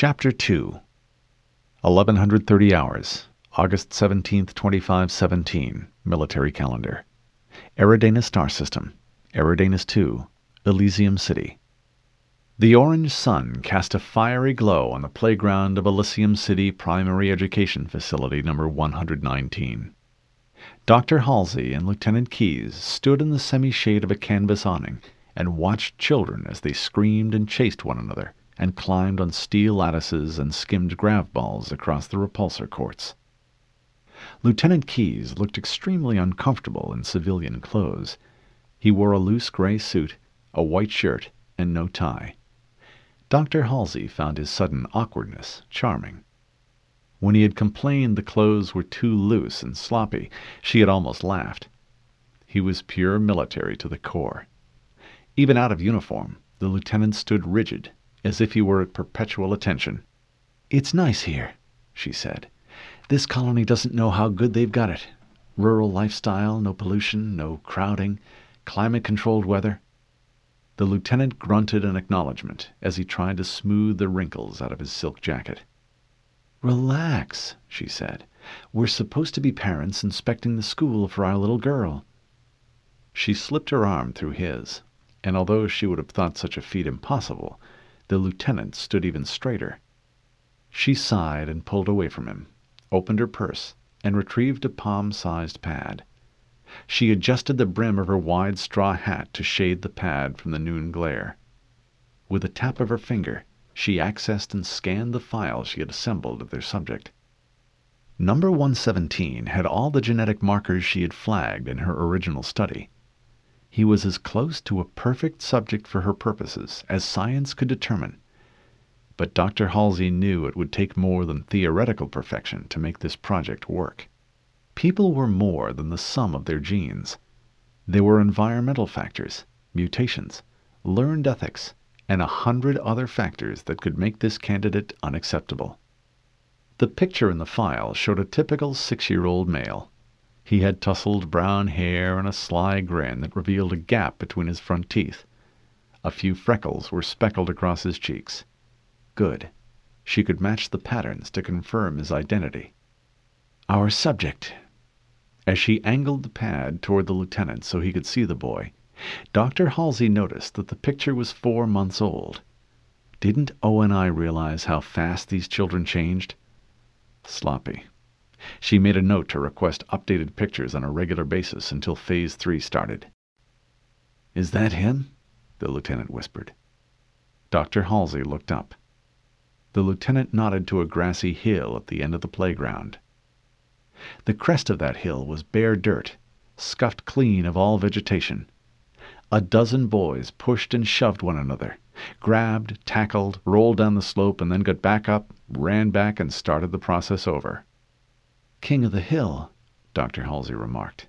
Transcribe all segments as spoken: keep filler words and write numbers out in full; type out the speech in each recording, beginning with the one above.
Chapter two. eleven thirty hours, August seventeenth, twenty-five seventeen, military calendar. Eridanus Star System, Eridanus two, Elysium City. The orange sun cast a fiery glow on the playground of Elysium City Primary Education Facility number one hundred nineteen. Doctor Halsey and Lieutenant Keyes stood in the semi-shade of a canvas awning and watched children as they screamed and chased one another and climbed on steel lattices and skimmed grav balls across the repulsor courts. Lieutenant Keyes looked extremely uncomfortable in civilian clothes. He wore a loose gray suit, a white shirt, and no tie. Doctor Halsey found his sudden awkwardness charming. When he had complained the clothes were too loose and sloppy, she had almost laughed. He was pure military to the core. Even out of uniform, the lieutenant stood rigid, as if he were at perpetual attention. "It's nice here," she said. "This colony doesn't know how good they've got it. Rural lifestyle, no pollution, no crowding, climate-controlled weather." The lieutenant grunted an acknowledgement as he tried to smooth the wrinkles out of his silk jacket. "Relax," she said. "We're supposed to be parents inspecting the school for our little girl." She slipped her arm through his, and although she would have thought such a feat impossible, the lieutenant stood even straighter. She sighed and pulled away from him, opened her purse, and retrieved a palm-sized pad. She adjusted the brim of her wide straw hat to shade the pad from the noon glare. With a tap of her finger, she accessed and scanned the file she had assembled of their subject. Number one seventeen had all the genetic markers she had flagged in her original study. He was as close to a perfect subject for her purposes as science could determine. But Doctor Halsey knew it would take more than theoretical perfection to make this project work. People were more than the sum of their genes. There were environmental factors, mutations, learned ethics, and a hundred other factors that could make this candidate unacceptable. The picture in the file showed a typical six-year-old male. He had tousled brown hair and a sly grin that revealed a gap between his front teeth. A few freckles were speckled across his cheeks. Good. She could match the patterns to confirm his identity. "Our subject." As she angled the pad toward the lieutenant so he could see the boy, Doctor Halsey noticed that the picture was four months old. Didn't O N I realize how fast these children changed? Sloppy. She made a note to request updated pictures on a regular basis until Phase three started. "Is that him?" the lieutenant whispered. Doctor Halsey looked up. The lieutenant nodded to a grassy hill at the end of the playground. The crest of that hill was bare dirt, scuffed clean of all vegetation. A dozen boys pushed and shoved one another, grabbed, tackled, rolled down the slope, and then got back up, ran back, and started the process over. "King of the hill," Doctor Halsey remarked.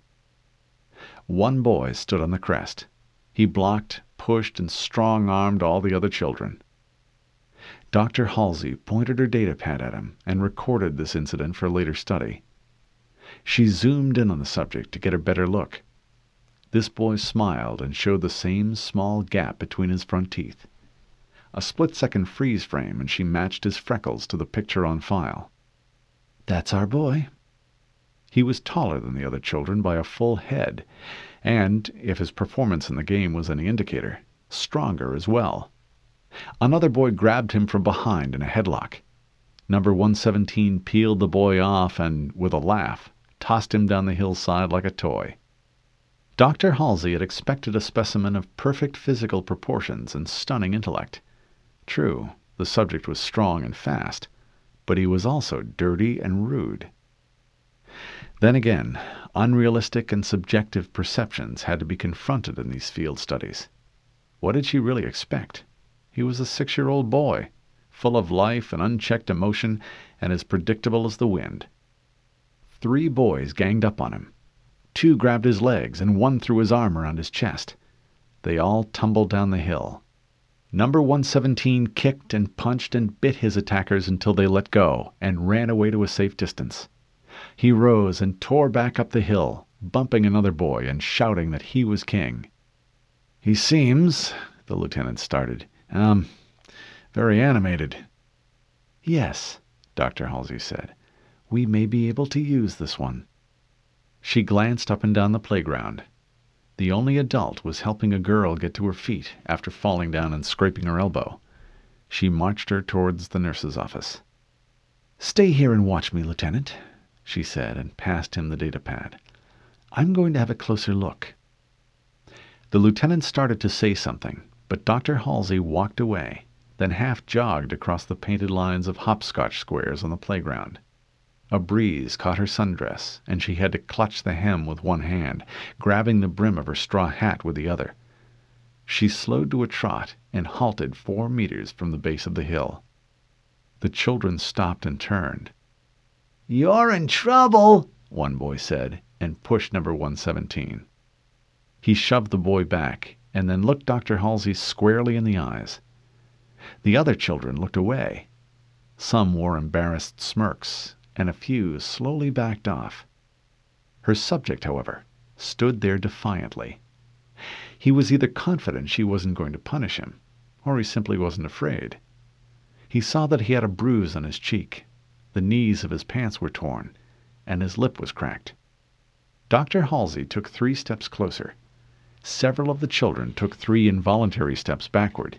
One boy stood on the crest. He blocked, pushed, and strong-armed all the other children. Doctor Halsey pointed her datapad at him and recorded this incident for later study. She zoomed in on the subject to get a better look. This boy smiled and showed the same small gap between his front teeth. A split-second freeze frame, and she matched his freckles to the picture on file. "That's our boy." He was taller than the other children by a full head, and, if his performance in the game was any indicator, stronger as well. Another boy grabbed him from behind in a headlock. Number one seventeen peeled the boy off and, with a laugh, tossed him down the hillside like a toy. Doctor Halsey had expected a specimen of perfect physical proportions and stunning intellect. True, the subject was strong and fast, but he was also dirty and rude. Then again, unrealistic and subjective perceptions had to be confronted in these field studies. What did she really expect? He was a six-year-old boy, full of life and unchecked emotion, and as predictable as the wind. Three boys ganged up on him. Two grabbed his legs, and one threw his arm around his chest. They all tumbled down the hill. Number one seventeen kicked and punched and bit his attackers until they let go and ran away to a safe distance. He rose and tore back up the hill, bumping another boy and shouting that he was king. "He seems," the lieutenant started, um, very animated." Yes, Doctor Halsey said. We may be able to use this one. She glanced up and down the playground. The only adult was helping a girl get to her feet after falling down and scraping her elbow. She marched her towards the nurse's office. Stay here and watch me, Lieutenant, she said, and passed him the datapad. I'm going to have a closer look. The lieutenant started to say something, but Doctor Halsey walked away, then half jogged across the painted lines of hopscotch squares on the playground. A breeze caught her sundress, and she had to clutch the hem with one hand, grabbing the brim of her straw hat with the other. She slowed to a trot and halted four meters from the base of the hill. The children stopped and turned. "You're in trouble," one boy said, and pushed number one seventeen. He shoved the boy back, and then looked Doctor Halsey squarely in the eyes. The other children looked away. Some wore embarrassed smirks, and a few slowly backed off. Her subject, however, stood there defiantly. He was either confident she wasn't going to punish him, or he simply wasn't afraid. He saw that he had a bruise on his cheek, the knees of his pants were torn, and his lip was cracked. Doctor Halsey took three steps closer. Several of the children took three involuntary steps backward.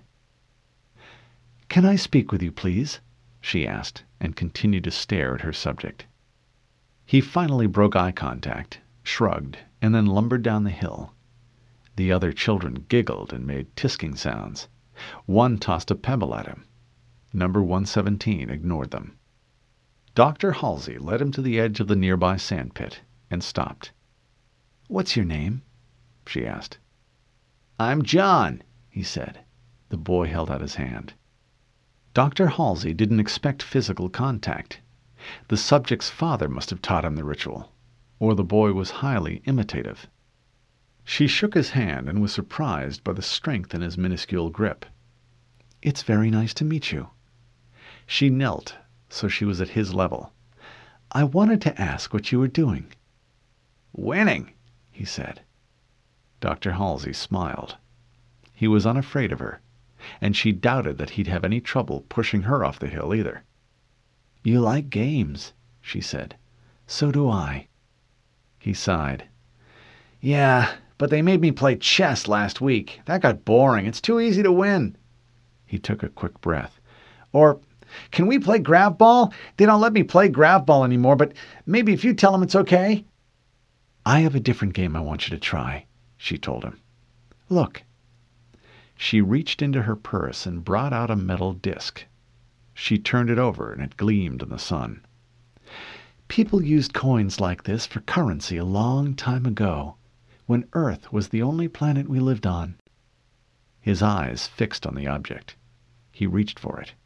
"Can I speak with you, please?" she asked, and continued to stare at her subject. He finally broke eye contact, shrugged, and then lumbered down the hill. The other children giggled and made tisking sounds. One tossed a pebble at him. Number one seventeen ignored them. Doctor Halsey led him to the edge of the nearby sandpit and stopped. "What's your name?" she asked. "I'm John," he said. The boy held out his hand. Doctor Halsey didn't expect physical contact. The subject's father must have taught him the ritual, or the boy was highly imitative. She shook his hand and was surprised by the strength in his minuscule grip. "It's very nice to meet you." She knelt, so she was at his level. "I wanted to ask what you were doing." "Winning," he said. Doctor Halsey smiled. He was unafraid of her, and she doubted that he'd have any trouble pushing her off the hill either. "You like games," she said. "So do I." He sighed. "Yeah, but they made me play chess last week. That got boring. It's too easy to win." He took a quick breath. "Or, can we play grab ball? They don't let me play grab ball anymore, but maybe if you tell them it's okay." "I have a different game I want you to try," she told him. "Look." She reached into her purse and brought out a metal disc. She turned it over and it gleamed in the sun. "People used coins like this for currency a long time ago, when Earth was the only planet we lived on." His eyes fixed on the object. He reached for it.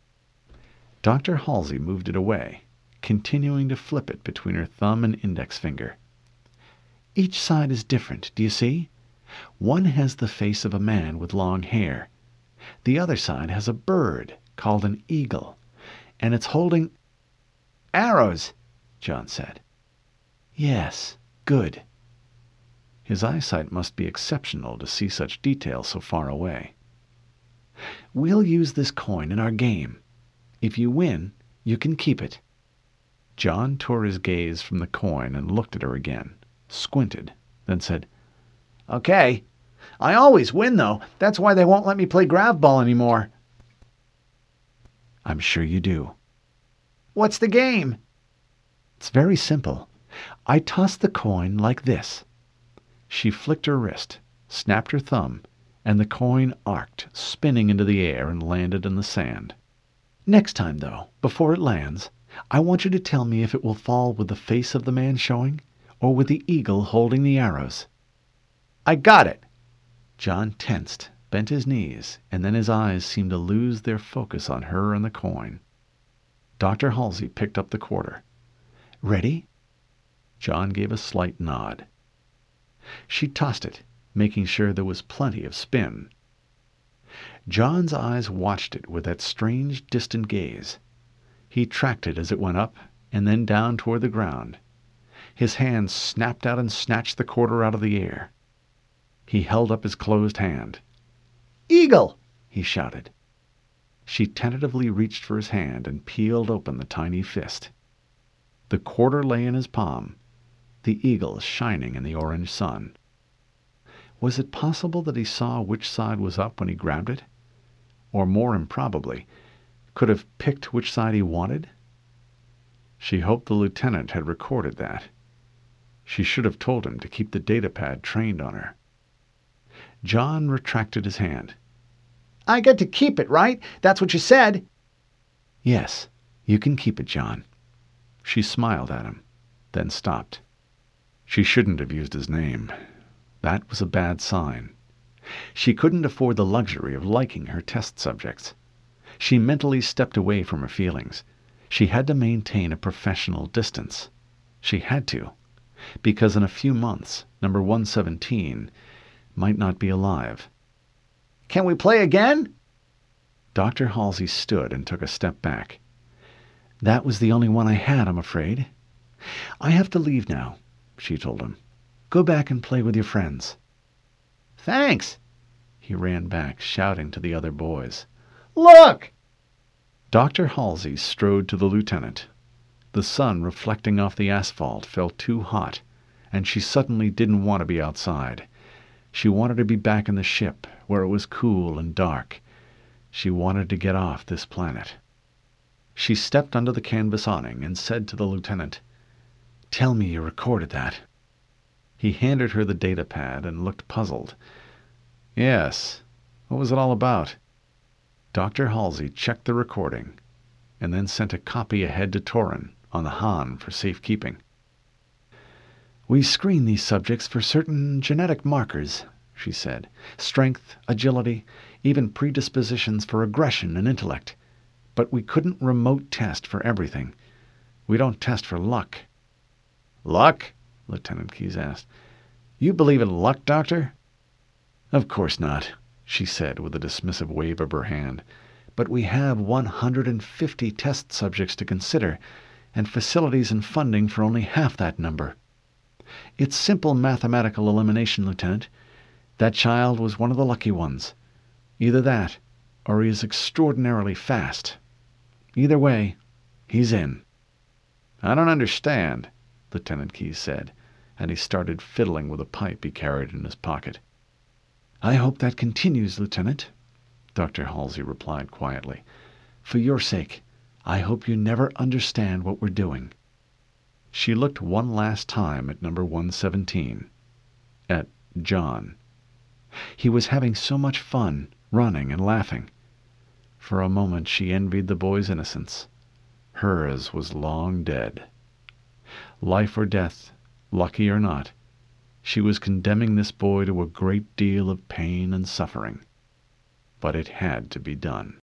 Doctor Halsey moved it away, continuing to flip it between her thumb and index finger. "Each side is different, do you see? One has the face of a man with long hair. The other side has a bird called an eagle, and it's holding—" "Arrows," John said. "Yes, good." His eyesight must be exceptional to see such detail so far away. "We'll use this coin in our game. If you win, you can keep it." John tore his gaze from the coin and looked at her again, squinted, then said, "Okay. I always win, though. That's why they won't let me play grab ball anymore." "I'm sure you do." "What's the game?" "It's very simple. I toss the coin like this." She flicked her wrist, snapped her thumb, and the coin arced, spinning into the air and landed in the sand. "Next time, though, before it lands, I want you to tell me if it will fall with the face of the man showing, or with the eagle holding the arrows." "I got it." John tensed, bent his knees, and then his eyes seemed to lose their focus on her and the coin. Doctor Halsey picked up the quarter. "Ready?" John gave a slight nod. She tossed it, making sure there was plenty of spin. John's eyes watched it with that strange, distant gaze. He tracked it as it went up and then down toward the ground. His hand snapped out and snatched the quarter out of the air. He held up his closed hand. "Eagle!" he shouted. She tentatively reached for his hand and peeled open the tiny fist. The quarter lay in his palm, the eagle shining in the orange sun. Was it possible that he saw which side was up when he grabbed it? Or more improbably, could have picked which side he wanted? She hoped the lieutenant had recorded that. She should have told him to keep the datapad trained on her. John retracted his hand. I get to keep it, right? That's what you said. Yes, you can keep it, John. She smiled at him, then stopped. She shouldn't have used his name. That was a bad sign. She couldn't afford the luxury of liking her test subjects. She mentally stepped away from her feelings. She had to maintain a professional distance. She had to, because in a few months, number one seventeen might not be alive. Can we play again? Doctor Halsey stood and took a step back. That was the only one I had, I'm afraid. I have to leave now, she told him. Go back and play with your friends. Thanks. He ran back, shouting to the other boys. Look! Doctor Halsey strode to the lieutenant. The sun reflecting off the asphalt felt too hot, and she suddenly didn't want to be outside. She wanted to be back in the ship, where it was cool and dark. She wanted to get off this planet. She stepped under the canvas awning and said to the lieutenant, Tell me you recorded that. He handed her the datapad and looked puzzled. Yes. What was it all about? Doctor Halsey checked the recording and then sent a copy ahead to Torin on the Han for safekeeping. We screen these subjects for certain genetic markers, she said. Strength, agility, even predispositions for aggression and intellect. But we couldn't remote test for everything. We don't test for luck. Luck? Lieutenant Keyes asked. You believe in luck, Doctor? Of course not, she said with a dismissive wave of her hand. But we have one hundred fifty test subjects to consider, and facilities and funding for only half that number. It's simple mathematical elimination, Lieutenant. That child was one of the lucky ones. Either that, or he is extraordinarily fast. Either way, he's in. I don't understand, Lieutenant Keyes said, and he started fiddling with a pipe he carried in his pocket. I hope that continues, Lieutenant, Doctor Halsey replied quietly. For your sake, I hope you never understand what we're doing. She looked one last time at number one seventeen, at John. He was having so much fun, running and laughing. For a moment she envied the boy's innocence. Hers was long dead. Life or death, lucky or not, she was condemning this boy to a great deal of pain and suffering. But it had to be done.